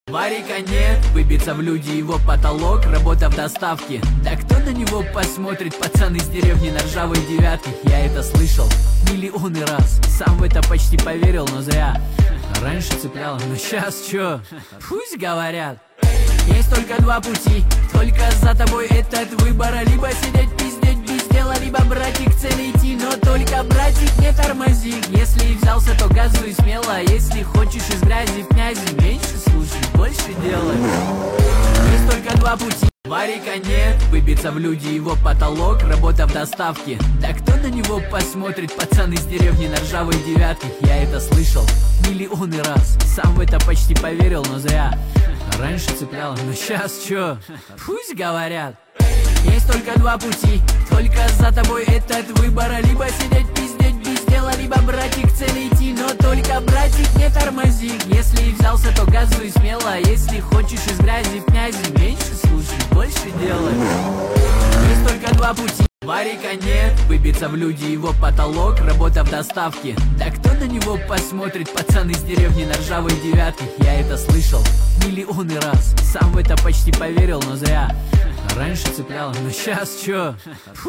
Варика нет, выбиться в люди его потолок, работа в доставке. Да кто на него посмотрит, пацан из деревни на ржавой девятке. Я это слышал миллионы раз, сам в это почти поверил, но зря. Раньше цеплял, но сейчас чё? Пусть говорят. Есть только два пути, только за тобой этот выбор. Либо сидеть, пиздеть без дела, либо, братик, к цели идти. Но только, братик, не тормози. Если и взялся, то газуй смело. Если хочешь из грязи в князи, меньше слушай, больше делай. Есть только два пути. Варика нет, выбиться в люди его потолок, работа в доставке. Да кто на него посмотрит, пацан из деревни на ржавой девятке. Я это слышал миллионы раз, сам в это почти поверил, но зря. Раньше цеплял, но сейчас чё? Пусть говорят. Есть только два пути, только за тобой этот выбор. Либо сидеть, пиздеть без дела, либо, братик, к цели идти. Но только, братик, не тормози. Если и взялся, то газуй смело. Если хочешь из грязи в князи, меньше слушай, больше делай. Есть только два пути. Варика нет, выбиться в люди его потолок, работа в доставке. Да кто на него посмотрит, пацан из деревни на ржавой девятке. Я это слышал миллионы раз, сам в это почти поверил, но зря. Раньше цеплял, но сейчас чё?